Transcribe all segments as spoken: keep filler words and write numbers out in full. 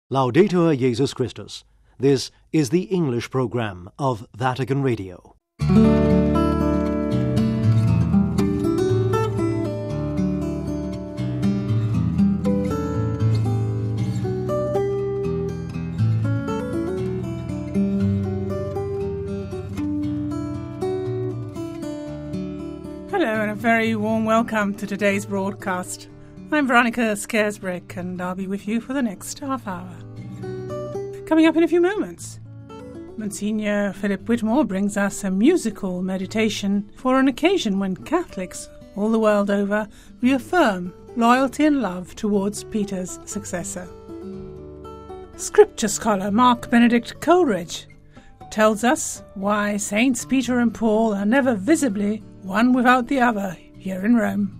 Laudetur Jesus Christus. This is the English program of Vatican Radio. Hello and a very warm welcome to today's broadcast. I'm Veronica Scaresbrick and I'll be with you for the next half hour. Coming up in a few moments, Monsignor Philip Whitmore brings us a musical meditation for an occasion when Catholics all the world over reaffirm loyalty and love towards Peter's successor. Scripture scholar Mark Benedict Coleridge tells us why Saints Peter and Paul are never visibly one without the other here in Rome.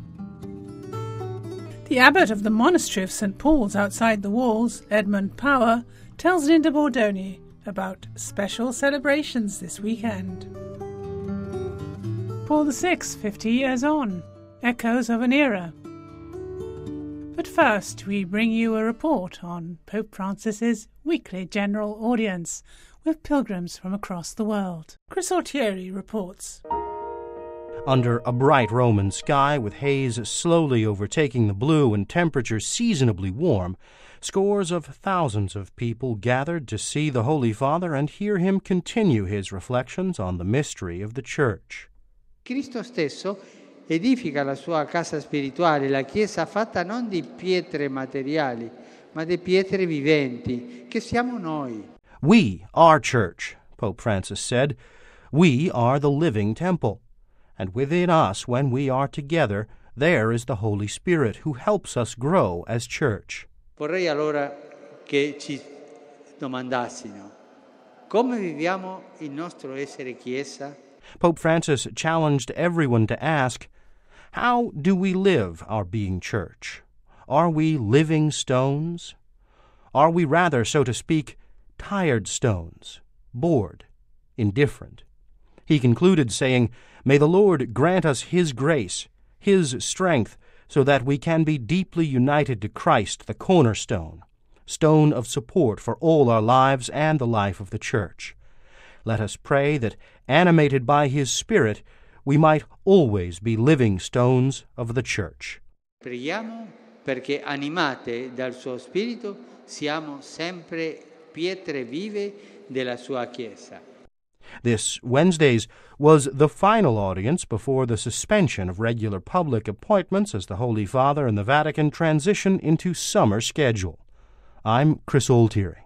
The abbot of the monastery of Saint Paul's outside the walls, Edmund Power, tells Linda Bordoni about special celebrations this weekend. Paul the Sixth, fifty years on, echoes of an era. But first, we bring you a report on Pope Francis's weekly general audience with pilgrims from across the world. Chris Altieri reports. Under a bright Roman sky with haze slowly overtaking the blue and temperature seasonably warm, scores of thousands of people gathered to see the Holy Father and hear him continue his reflections on the mystery of the Church. Cristo stesso edifica la sua casa spirituale, la Chiesa fatta non di pietre materiali, ma di pietre viventi, che siamo noi. We, our Church, Pope Francis said, we are the living temple. And within us, when we are together, there is the Holy Spirit who helps us grow as Church. Vorrei allora che ci domandassimo, come viviamo il nostro essere Chiesa? Pope Francis challenged everyone to ask, how do we live our being Church? Are we living stones? Are we rather, so to speak, tired stones, bored, indifferent? He concluded saying, may the Lord grant us His grace, His strength, so that we can be deeply united to Christ, the cornerstone, stone of support for all our lives and the life of the Church. Let us pray that, animated by His Spirit, we might always be living stones of the Church. Preghiamo perché animate dal suo Spirito siamo sempre pietre vive della sua Chiesa. This Wednesday's was the final audience before the suspension of regular public appointments as the Holy Father and the Vatican transition into summer schedule. I'm Chris Altieri.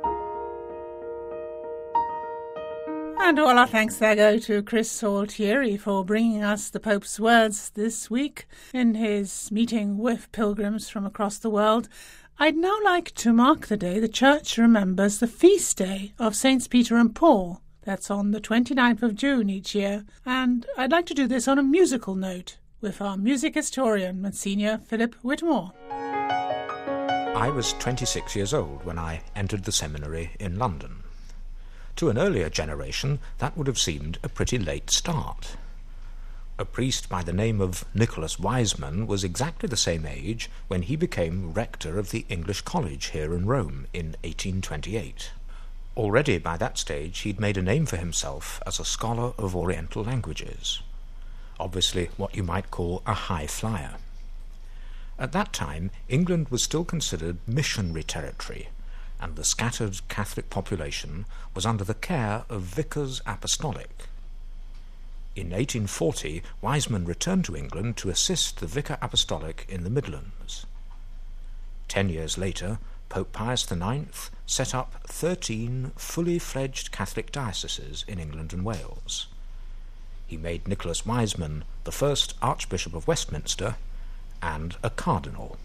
And all our thanks there go to Chris Altieri for bringing us the Pope's words this week in his meeting with pilgrims from across the world. I'd now like to mark the day the Church remembers the feast day of Saints Peter and Paul. That's on the twenty-ninth of June each year, and I'd like to do this on a musical note with our music historian, Monsignor Philip Whitmore. I was twenty-six years old when I entered the seminary in London. To an earlier generation, that would have seemed a pretty late start. A priest by the name of Nicholas Wiseman was exactly the same age when he became rector of the English College here in Rome in eighteen twenty-eight. Already by that stage he'd made a name for himself as a scholar of Oriental languages. Obviously what you might call a high flyer. At that time, England was still considered missionary territory, and the scattered Catholic population was under the care of vicars apostolic. In eighteen forty, Wiseman returned to England to assist the vicar apostolic in the Midlands. Ten years later, Pope Pius the Ninth set up thirteen fully fledged Catholic dioceses in England and Wales. He made Nicholas Wiseman the first Archbishop of Westminster and a cardinal.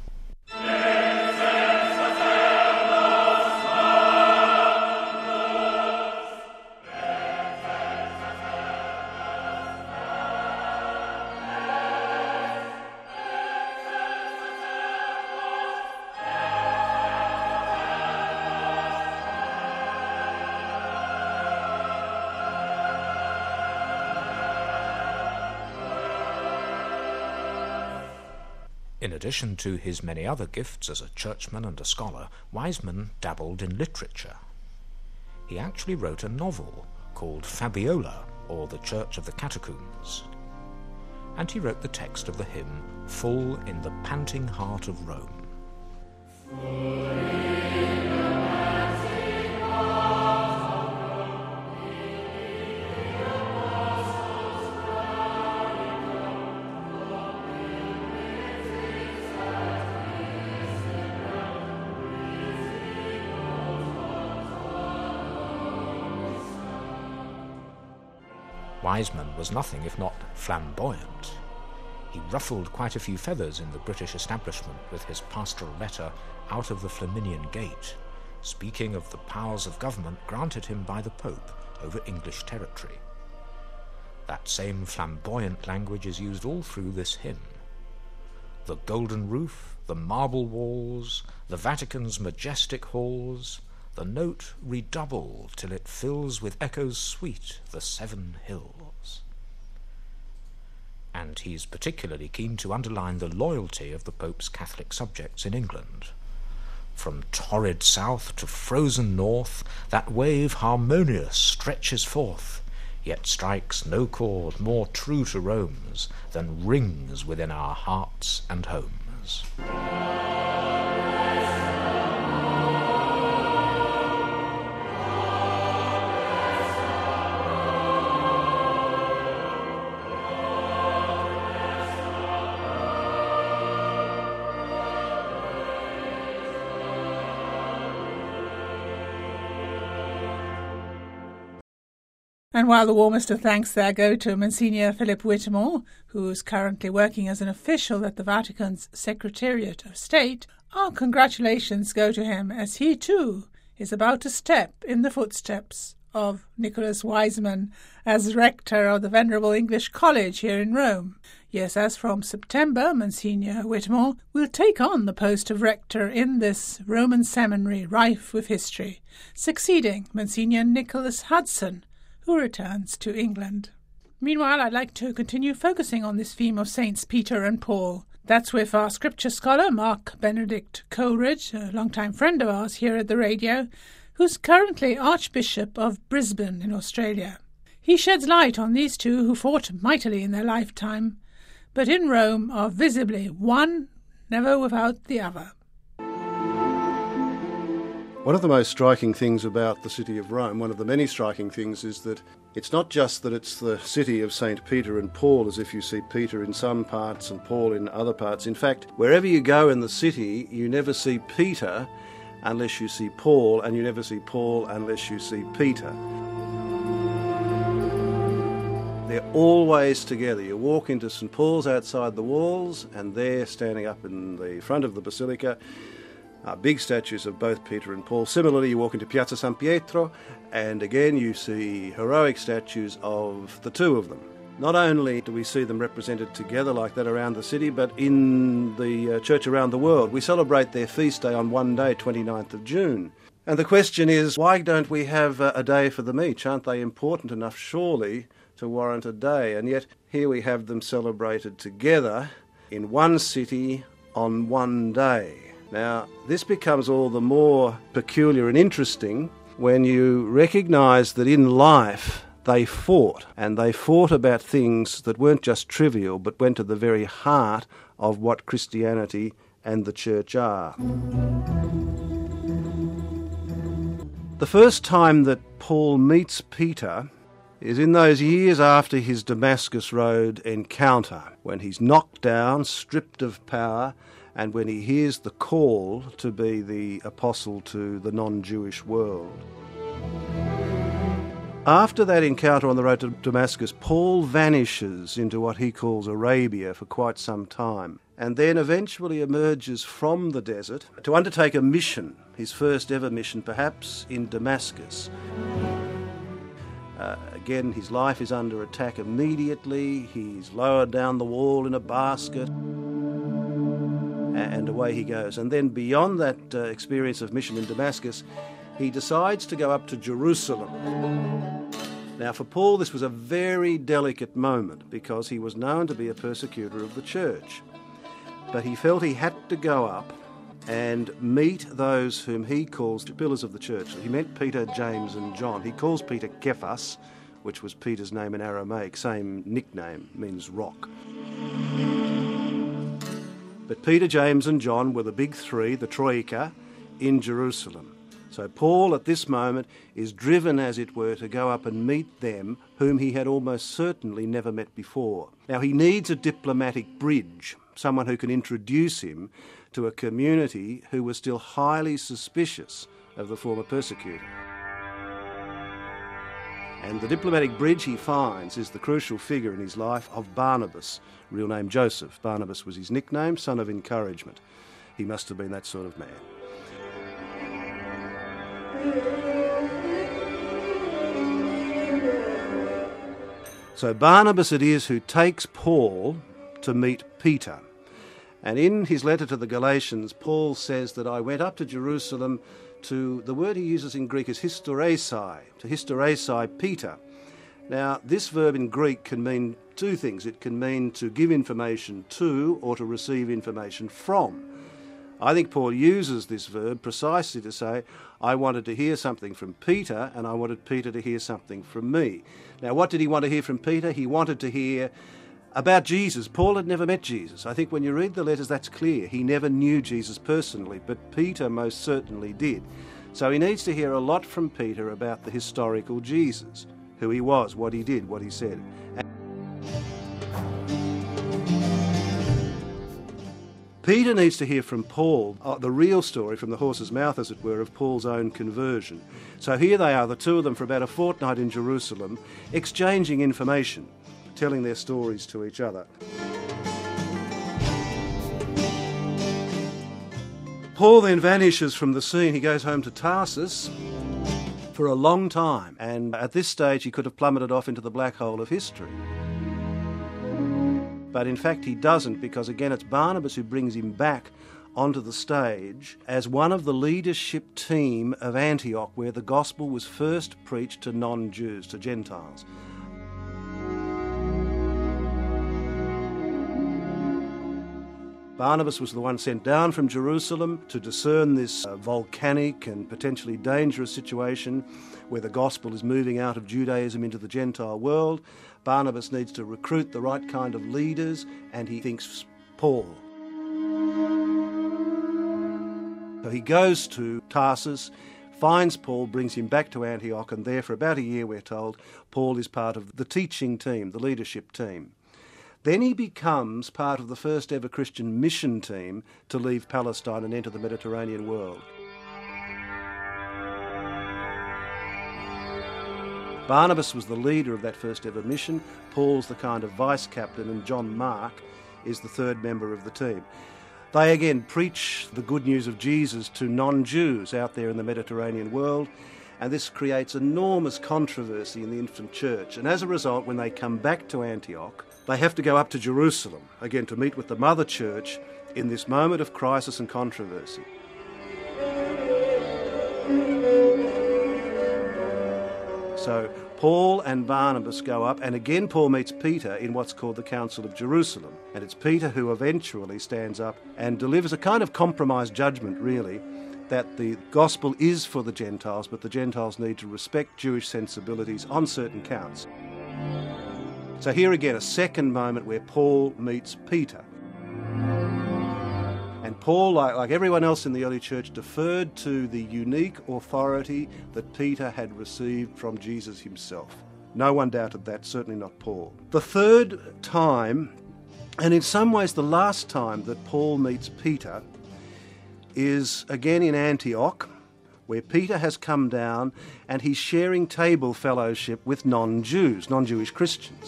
In addition to his many other gifts as a churchman and a scholar, Wiseman dabbled in literature. He actually wrote a novel called Fabiola, or The Church of the Catacombs. And he wrote the text of the hymn, Full in the Panting Heart of Rome. Wiseman was nothing if not flamboyant. He ruffled quite a few feathers in the British establishment with his pastoral letter Out of the Flaminian Gate, speaking of the powers of government granted him by the Pope over English territory. That same flamboyant language is used all through this hymn. The golden roof, the marble walls, the Vatican's majestic halls, the note redouble till it fills with echoes sweet the seven hills. And he's particularly keen to underline the loyalty of the Pope's Catholic subjects in England. From torrid south to frozen north, that wave harmonious stretches forth, yet strikes no chord more true to Rome's than rings within our hearts and homes. And while the warmest of thanks there go to Monsignor Philip Whittemore, who is currently working as an official at the Vatican's Secretariat of State, our congratulations go to him as he too is about to step in the footsteps of Nicholas Wiseman as rector of the Venerable English College here in Rome. Yes, as from September, Monsignor Whittemore will take on the post of rector in this Roman seminary rife with history, succeeding Monsignor Nicholas Hudson, who returns to England. Meanwhile, I'd like to continue focusing on this theme of Saints Peter and Paul. That's with our scripture scholar, Mark Benedict Coleridge, a long-time friend of ours here at the radio, who's currently Archbishop of Brisbane in Australia. He sheds light on these two who fought mightily in their lifetime, but in Rome are visibly one, never without the other. One of the most striking things about the city of Rome, one of the many striking things, is that it's not just that it's the city of Saint Peter and Paul, as if you see Peter in some parts and Paul in other parts. In fact, wherever you go in the city, you never see Peter unless you see Paul, and you never see Paul unless you see Peter. They're always together. You walk into Saint Paul's outside the walls, and there, standing up in the front of the basilica, are big statues of both Peter and Paul. Similarly, you walk into Piazza San Pietro, and again you see heroic statues of the two of them. Not only do we see them represented together like that around the city, but in the uh, church around the world. We celebrate their feast day on one day, twenty-ninth of June. And the question is, why don't we have uh, a day for them each? Aren't they important enough, surely, to warrant a day? And yet here we have them celebrated together in one city on one day. Now, this becomes all the more peculiar and interesting when you recognise that in life they fought, and they fought about things that weren't just trivial, but went to the very heart of what Christianity and the Church are. The first time that Paul meets Peter is in those years after his Damascus Road encounter, when he's knocked down, stripped of power, and when he hears the call to be the apostle to the non-Jewish world. After that encounter on the road to Damascus, Paul vanishes into what he calls Arabia for quite some time, and then eventually emerges from the desert to undertake a mission, his first ever mission perhaps, in Damascus. Uh, again, his life is under attack immediately. He's lowered down the wall in a basket, and away he goes. And then beyond that uh, experience of mission in Damascus, he decides to go up to Jerusalem. Now, for Paul, this was a very delicate moment because he was known to be a persecutor of the church. but he felt he had to go up and meet those whom he calls the pillars of the church. He meant Peter, James and John. He calls Peter Cephas, which was Peter's name in Aramaic, same nickname, means rock. But Peter, James and John were the big three, the Troika, in Jerusalem. So Paul at this moment is driven, as it were, to go up and meet them whom he had almost certainly never met before. Now he needs a diplomatic bridge, someone who can introduce him to a community who was still highly suspicious of the former persecutor. And the diplomatic bridge he finds is the crucial figure in his life of Barnabas, real name Joseph. Barnabas was his nickname, son of encouragement. He must have been that sort of man. So Barnabas it is who takes Paul to meet Peter. And in his letter to the Galatians, Paul says that I went up to Jerusalem to, the word he uses in Greek is hysteresai, to hysteresai Peter. Now, this verb in Greek can mean two things. It can mean to give information to or to receive information from. I think Paul uses this verb precisely to say, I wanted to hear something from Peter and I wanted Peter to hear something from me. Now, what did he want to hear from Peter? He wanted to hear about Jesus. Paul had never met Jesus. I think when you read the letters, that's clear. He never knew Jesus personally, but Peter most certainly did. So he needs to hear a lot from Peter about the historical Jesus, who he was, what he did, what he said. Peter needs to hear from Paul, uh, the real story from the horse's mouth, as it were, of Paul's own conversion. So here they are, the two of them, for about a fortnight in Jerusalem, exchanging information, telling their stories to each other. Paul then vanishes from the scene. He goes home to Tarsus for a long time, and at this stage he could have plummeted off into the black hole of history. But in fact he doesn't, because again it's Barnabas who brings him back onto the stage as one of the leadership team of Antioch, where the gospel was first preached to non-Jews, to Gentiles. Barnabas was the one sent down from Jerusalem to discern this uh, volcanic and potentially dangerous situation where the gospel is moving out of Judaism into the Gentile world. Barnabas needs to recruit the right kind of leaders, and he thinks Paul. So he goes to Tarsus, finds Paul, brings him back to Antioch, and there for about a year, we're told, Paul is part of the teaching team, the leadership team. Then he becomes part of the first ever Christian mission team to leave Palestine and enter the Mediterranean world. Barnabas was the leader of that first ever mission. Paul's the kind of vice captain, and John Mark is the third member of the team. They again preach the good news of Jesus to non-Jews out there in the Mediterranean world, and this creates enormous controversy in the infant church. And as a result, when they come back to Antioch, they have to go up to Jerusalem, again to meet with the mother church in this moment of crisis and controversy. So Paul and Barnabas go up, and again Paul meets Peter in what's called the Council of Jerusalem. And it's Peter who eventually stands up and delivers a kind of compromise judgment, really, that the gospel is for the Gentiles, but the Gentiles need to respect Jewish sensibilities on certain counts. So here again, a second moment where Paul meets Peter. And Paul, like, like everyone else in the early church, deferred to the unique authority that Peter had received from Jesus himself. No one doubted that, certainly not Paul. The third time, and in some ways the last time that Paul meets Peter, is again in Antioch, where Peter has come down and he's sharing table fellowship with non-Jews, non-Jewish Christians.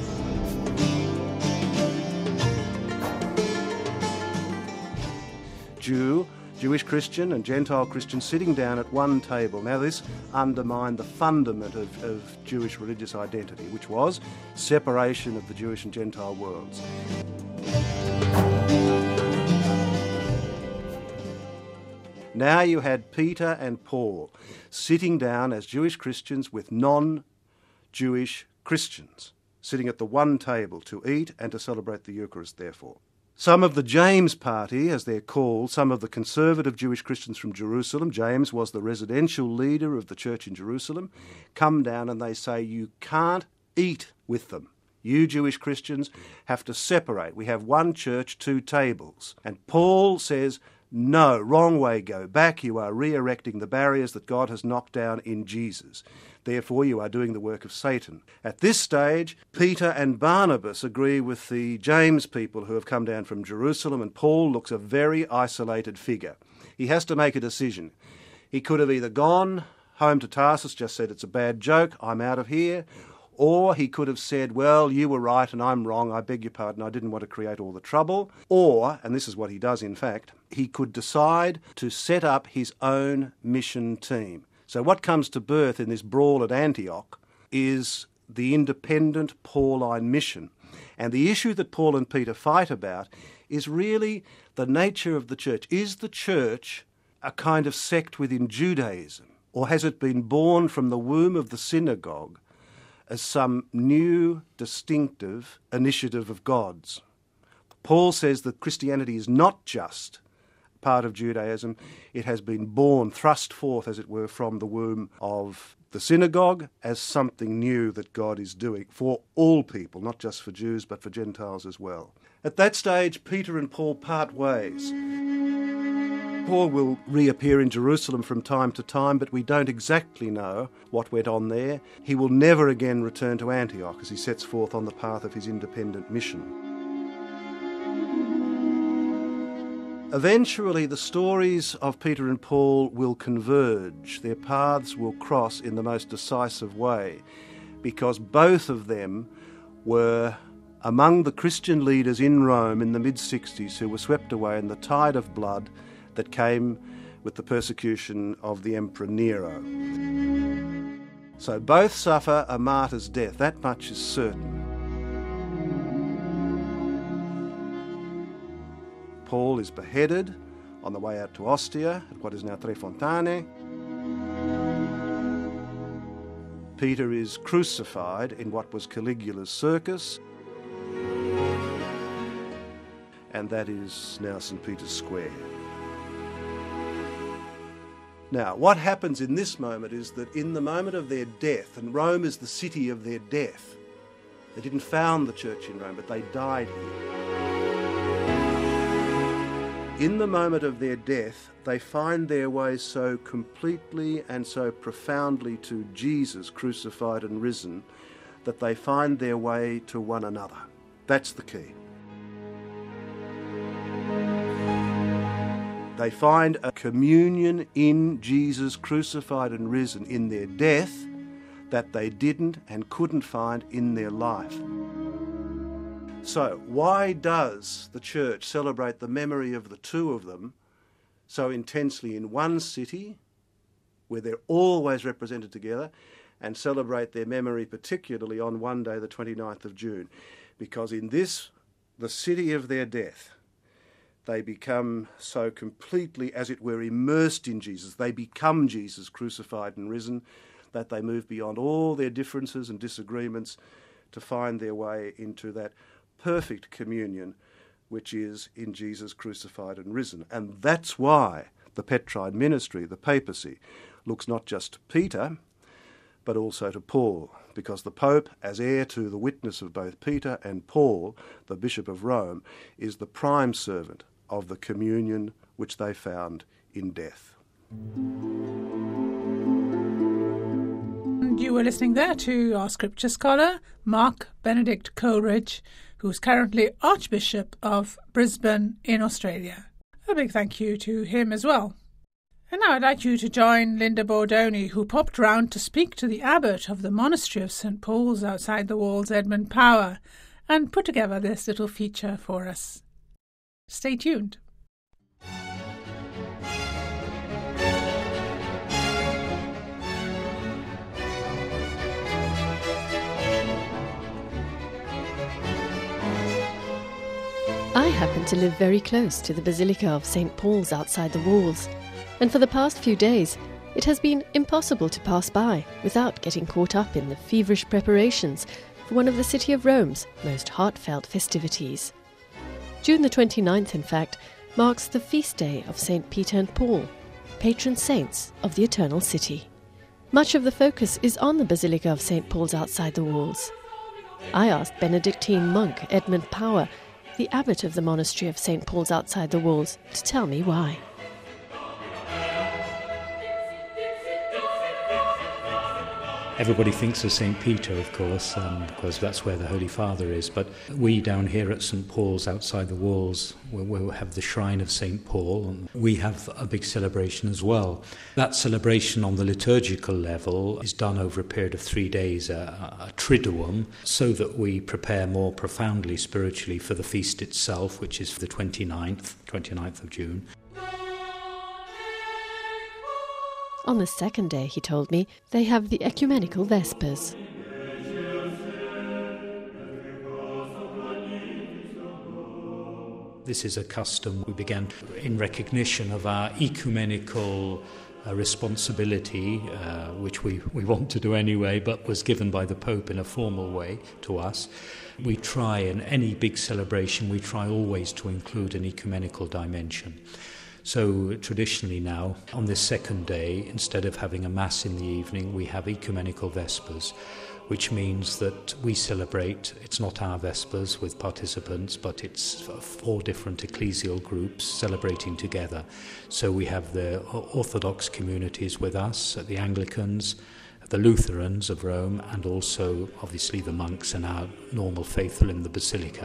Jew, Jewish Christian and Gentile Christian sitting down at one table. Now this undermined the fundament of, of Jewish religious identity, which was separation of the Jewish and Gentile worlds. Now you had Peter and Paul sitting down as Jewish Christians with non-Jewish Christians, sitting at the one table to eat and to celebrate the Eucharist, therefore. Some of the James party, as they're called, some of the conservative Jewish Christians from Jerusalem, James was the residential leader of the church in Jerusalem, come down and they say, you can't eat with them. You Jewish Christians have to separate. We have one church, two tables. And Paul says, no, wrong way, go back. You are re-erecting the barriers that God has knocked down in Jesus. Therefore, you are doing the work of Satan. At this stage, Peter and Barnabas agree with the James people who have come down from Jerusalem, and Paul looks a very isolated figure. He has to make a decision. He could have either gone home to Tarsus, just said it's a bad joke, I'm out of here, or he could have said, well, you were right and I'm wrong, I beg your pardon, I didn't want to create all the trouble. Or, and this is what he does in fact, he could decide to set up his own mission team. So what comes to birth in this brawl at Antioch is the independent Pauline mission. And the issue that Paul and Peter fight about is really the nature of the church. Is the church a kind of sect within Judaism, or has it been born from the womb of the synagogue as some new, distinctive initiative of God's? Paul says that Christianity is not just part of Judaism. It has been born, thrust forth, as it were, from the womb of the synagogue as something new that God is doing for all people, not just for Jews, but for Gentiles as well. At that stage, Peter and Paul part ways. Paul will reappear in Jerusalem from time to time, but we don't exactly know what went on there. He will never again return to Antioch as he sets forth on the path of his independent mission. Eventually, the stories of Peter and Paul will converge. Their paths will cross in the most decisive way, because both of them were among the Christian leaders in Rome in the mid-sixties who were swept away in the tide of blood that came with the persecution of the Emperor Nero. So both suffer a martyr's death, that much is certain. Paul is beheaded on the way out to Ostia, at what is now Tre Fontane. Peter is crucified in what was Caligula's circus, and that is now Saint Peter's Square. Now, what happens in this moment is that in the moment of their death, and Rome is the city of their death, they didn't found the church in Rome, but they died here. In the moment of their death, they find their way so completely and so profoundly to Jesus crucified and risen that they find their way to one another. That's the key. They find a communion in Jesus crucified and risen in their death that they didn't and couldn't find in their life. So, why does the church celebrate the memory of the two of them so intensely in one city, where they're always represented together, and celebrate their memory particularly on one day, the twenty-ninth of June? Because in this, the city of their death, they become so completely, as it were, immersed in Jesus. They become Jesus crucified and risen, that they move beyond all their differences and disagreements to find their way into that perfect communion which is in Jesus crucified and risen. And that's why the Petrine ministry, the papacy, looks not just to Peter but also to Paul, because the Pope, as heir to the witness of both Peter and Paul, the Bishop of Rome, is the prime servant of the communion which they found in death. You were listening there to our scripture scholar, Mark Benedict Coleridge, who's currently Archbishop of Brisbane in Australia. A big thank you to him as well. And now I'd like you to join Linda Bordoni, who popped round to speak to the abbot of the monastery of Saint Paul's outside the walls, Edmund Power, and put together this little feature for us. Stay tuned. I happen to live very close to the Basilica of Saint Paul's outside the walls, and for the past few days it has been impossible to pass by without getting caught up in the feverish preparations for one of the City of Rome's most heartfelt festivities. June the twenty-ninth, in fact, marks the feast day of Saint Peter and Paul, patron saints of the Eternal City. Much of the focus is on the Basilica of Saint Paul's outside the walls. I asked Benedictine monk Edmund Power, the abbot of the monastery of Saint Paul's outside the walls, to tell me why. Everybody thinks of Saint Peter, of course, um, because that's where the Holy Father is. But we down here at Saint Paul's, outside the walls, where we have the shrine of Saint Paul, and we have a big celebration as well. That celebration on the liturgical level is done over a period of three days, a, a triduum, so that we prepare more profoundly spiritually for the feast itself, which is the twenty-ninth, twenty-ninth of June. On the second day, he told me, they have the ecumenical Vespers. This is a custom we began in recognition of our ecumenical uh, responsibility, uh, which we, we want to do anyway, but was given by the Pope in a formal way to us. We try, in any big celebration, we try always to include an ecumenical dimension. So traditionally now, on this second day, instead of having a Mass in the evening, we have ecumenical Vespers, which means that we celebrate, it's not our Vespers with participants, but it's four different ecclesial groups celebrating together. So we have the Orthodox communities with us, the Anglicans, the Lutherans of Rome, and also obviously the monks and our normal faithful in the Basilica.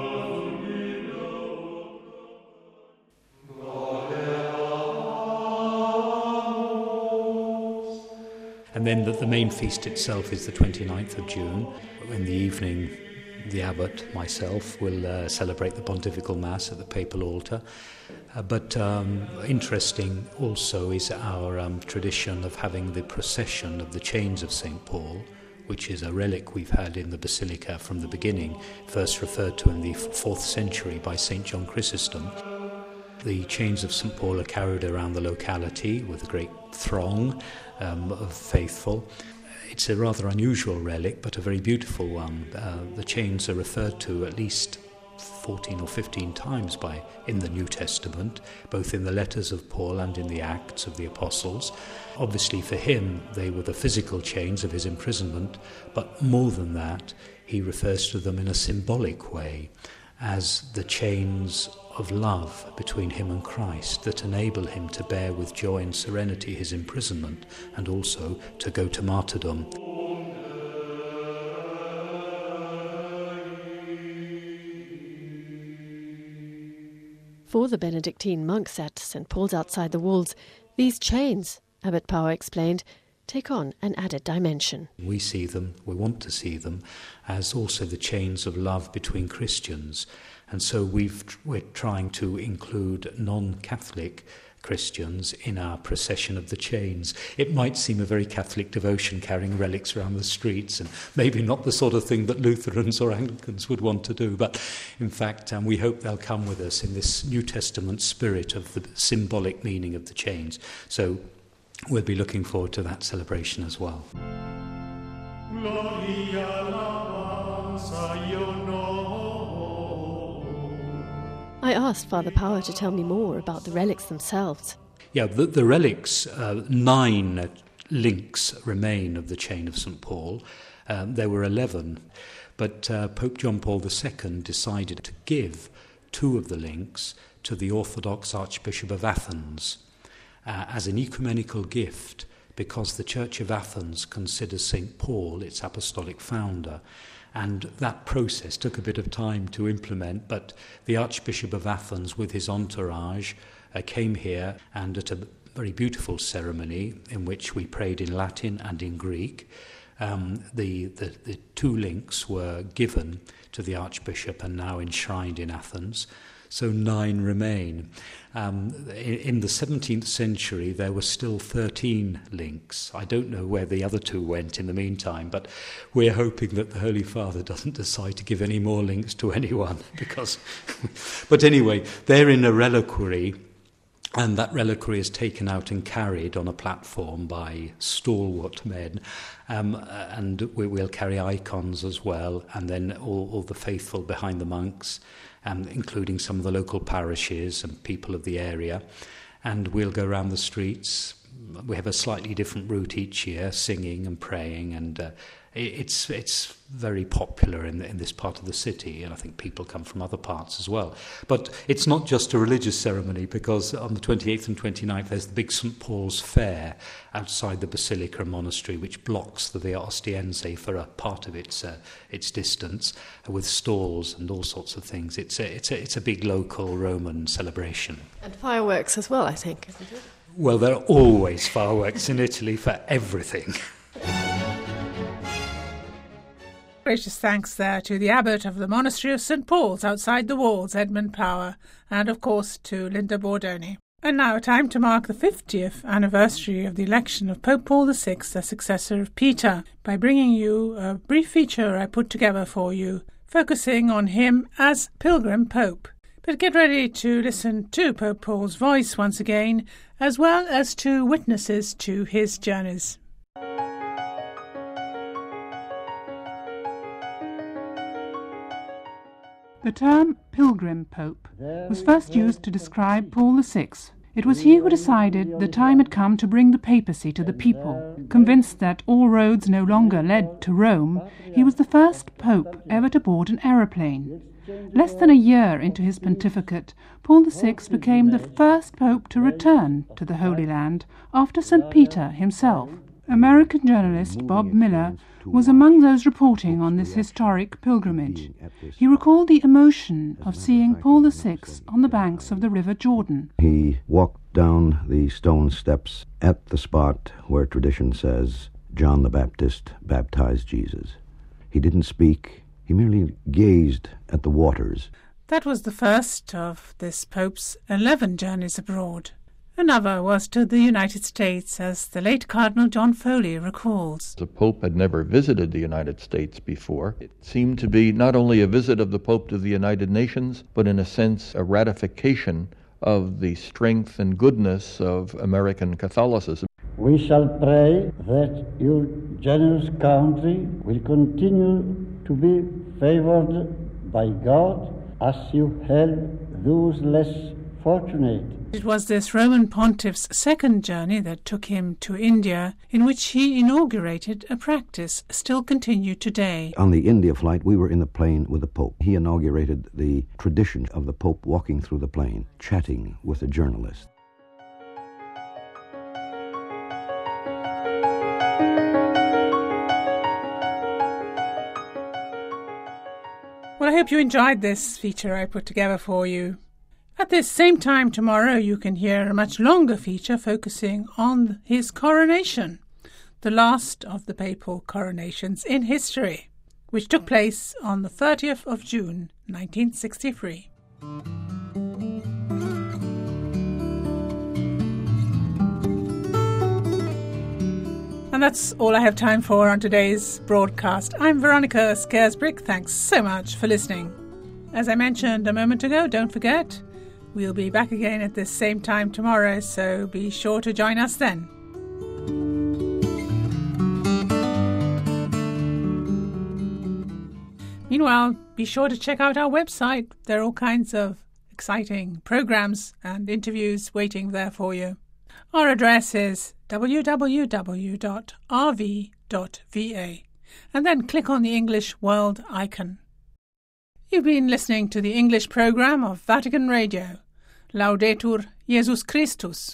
And then the, the main feast itself is the twenty-ninth of June. In the evening, the abbot, myself, will uh, celebrate the Pontifical Mass at the papal altar. Uh, but um, interesting also is our um, tradition of having the procession of the chains of Saint Paul, which is a relic we've had in the Basilica from the beginning, first referred to in the fourth century by Saint John Chrysostom. The chains of Saint Paul are carried around the locality with a great throng um, of faithful. It's a rather unusual relic, but a very beautiful one. Uh, the chains are referred to at least fourteen or fifteen times by in the New Testament, both in the letters of Paul and in the Acts of the Apostles. Obviously for him, they were the physical chains of his imprisonment, but more than that, he refers to them in a symbolic way as the chains of love between him and Christ that enable him to bear with joy and serenity his imprisonment and also to go to martyrdom. For the Benedictine monks at Saint Paul's outside the walls, these chains, Abbot Power explained, take on an added dimension. We see them, we want to see them, as also the chains of love between Christians. And so we've, we're trying to include non-Catholic Christians in our procession of the chains. It might seem a very Catholic devotion carrying relics around the streets and maybe not the sort of thing that Lutherans or Anglicans would want to do, but in fact um, we hope they'll come with us in this New Testament spirit of the symbolic meaning of the chains. So we'll be looking forward to that celebration as well. I asked Father Power to tell me more about the relics themselves. Yeah, the, the relics, uh, nine links remain of the chain of Saint Paul. Um, there were eleven, but uh, Pope John Paul the Second decided to give two of the links to the Orthodox Archbishop of Athens uh, as an ecumenical gift, because the Church of Athens considers Saint Paul its apostolic founder. And that process took a bit of time to implement, but the Archbishop of Athens with his entourage uh, came here, and at a very beautiful ceremony in which we prayed in Latin and in Greek, um, the, the, the two links were given to the Archbishop and now enshrined in Athens. So nine remain. Um, in, in the seventeenth century, there were still thirteen links. I don't know where the other two went in the meantime, but we're hoping that the Holy Father doesn't decide to give any more links to anyone. because. But anyway, they're in a reliquary And that reliquary is taken out and carried on a platform by stalwart men. Um, and we, we'll carry icons as well, and then all, all the faithful behind the monks, um, including some of the local parishes and people of the area. And we'll go around the streets. We have a slightly different route each year, singing and praying, and uh, it's it's very popular in, in this part of the city, and I think people come from other parts as well. But it's not just a religious ceremony, because on the twenty-eighth and twenty-ninth there's the big Saint Paul's Fair outside the Basilica Monastery, which blocks the Via Ostiense for a part of its uh, its distance, uh, with stalls and all sorts of things. It's a, it's a, it's a big local Roman celebration. And fireworks as well, I think, isn't it? Well, there are always fireworks in Italy for everything. Gracious thanks there to the abbot of the monastery of Saint Paul's outside the walls, Edmund Power, and of course to Linda Bordoni. And now time to mark the fiftieth anniversary of the election of Pope Paul the Sixth as successor of Peter, by bringing you a brief feature I put together for you, focusing on him as Pilgrim Pope. But get ready to listen to Pope Paul's voice once again, as well as to witnesses to his journeys. The term Pilgrim Pope was first used to describe Paul the Sixth. It was he who decided the time had come to bring the papacy to the people. Convinced that all roads no longer led to Rome, he was the first pope ever to board an aeroplane. Less than a year into his pontificate, Paul the Sixth became the first pope to return to the Holy Land after Saint Peter himself. American journalist Bob Miller was among those reporting on this historic pilgrimage. He recalled the emotion of seeing Paul the Sixth on the banks of the River Jordan. He walked down the stone steps at the spot where tradition says John the Baptist baptized Jesus. He didn't speak. He merely gazed at the waters. That was the first of this Pope's eleven journeys abroad. Another was to the United States, as the late Cardinal John Foley recalls. The Pope had never visited the United States before. It seemed to be not only a visit of the Pope to the United Nations, but in a sense a ratification of the strength and goodness of American Catholicism. We shall pray that your generous country will continue to be favored by God as you help those less fortunate. It was this Roman pontiff's second journey that took him to India, in which he inaugurated a practice still continued today. On the India flight, we were in the plane with the Pope. He inaugurated the tradition of the Pope walking through the plane, chatting with a journalist. Well, I hope you enjoyed this feature I put together for you. At this same time tomorrow, you can hear a much longer feature focusing on his coronation, the last of the papal coronations in history, which took place on the thirtieth of June, nineteen sixty-three. And that's all I have time for on today's broadcast. I'm Veronica Scaresbrick. Thanks so much for listening. As I mentioned a moment ago, don't forget, we'll be back again at this same time tomorrow, so be sure to join us then. Meanwhile, be sure to check out our website. There are all kinds of exciting programs and interviews waiting there for you. Our address is w w w dot r v dot v a, and then click on the English World icon. You've been listening to the English programme of Vatican Radio. Laudetur Jesus Christus.